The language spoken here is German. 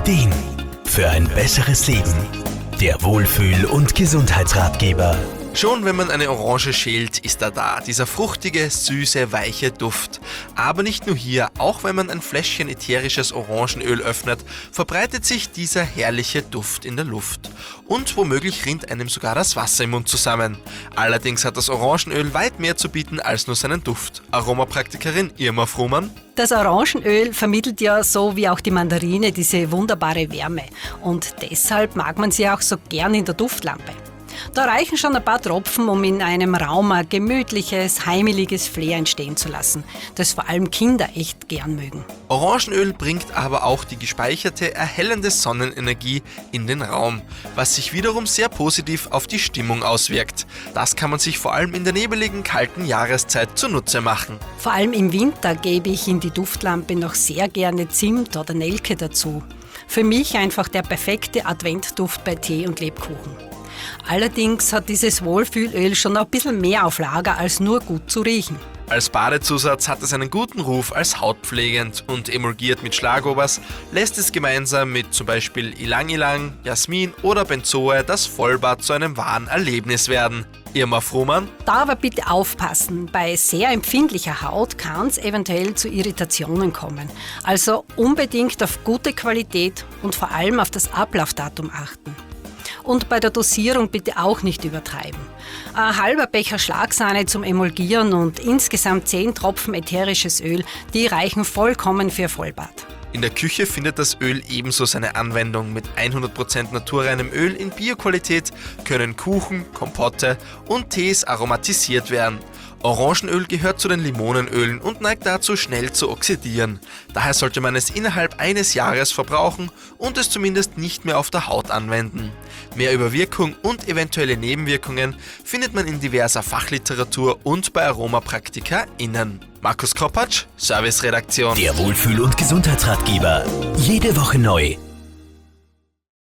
Ideen für ein besseres Leben. Der Wohlfühl- und Gesundheitsratgeber. Schon wenn man eine Orange schält, ist er da, dieser fruchtige, süße, weiche Duft. Aber nicht nur hier, auch wenn man ein Fläschchen ätherisches Orangenöl öffnet, verbreitet sich dieser herrliche Duft in der Luft. Und womöglich rinnt einem sogar das Wasser im Mund zusammen. Allerdings hat das Orangenöl weit mehr zu bieten als nur seinen Duft. Aromapraktikerin Irma Frumann. Das Orangenöl vermittelt ja so wie auch die Mandarine diese wunderbare Wärme. Und deshalb mag man sie auch so gern in der Duftlampe. Da reichen schon ein paar Tropfen, um in einem Raum ein gemütliches, heimeliges Flair entstehen zu lassen, das vor allem Kinder echt gern mögen. Orangenöl bringt aber auch die gespeicherte, erhellende Sonnenenergie in den Raum, was sich wiederum sehr positiv auf die Stimmung auswirkt. Das kann man sich vor allem in der nebeligen, kalten Jahreszeit zunutze machen. Vor allem im Winter gebe ich in die Duftlampe noch sehr gerne Zimt oder Nelke dazu. Für mich einfach der perfekte Adventduft bei Tee und Lebkuchen. Allerdings hat dieses Wohlfühlöl schon ein bisschen mehr auf Lager, als nur gut zu riechen. Als Badezusatz hat es einen guten Ruf als hautpflegend und emulgiert mit Schlagobers lässt es gemeinsam mit zum Beispiel Ylang Ylang, Jasmin oder Benzoe das Vollbad zu einem wahren Erlebnis werden. Irma Frumann. Da aber bitte aufpassen, bei sehr empfindlicher Haut kann es eventuell zu Irritationen kommen. Also unbedingt auf gute Qualität und vor allem auf das Ablaufdatum achten. Und bei der Dosierung bitte auch nicht übertreiben. Ein halber Becher Schlagsahne zum Emulgieren und insgesamt 10 Tropfen ätherisches Öl, die reichen vollkommen für Vollbad. In der Küche findet das Öl ebenso seine Anwendung. Mit 100% naturreinem Öl in Bioqualität können Kuchen, Kompotte und Tees aromatisiert werden. Orangenöl gehört zu den Limonenölen und neigt dazu, schnell zu oxidieren. Daher sollte man es innerhalb eines Jahres verbrauchen und es zumindest nicht mehr auf der Haut anwenden. Mehr über Wirkung und eventuelle Nebenwirkungen findet man in diverser Fachliteratur und bei AromapraktikerInnen. Markus Kropatsch, Serviceredaktion. Der Wohlfühl- und Gesundheitsratgeber. Jede Woche neu.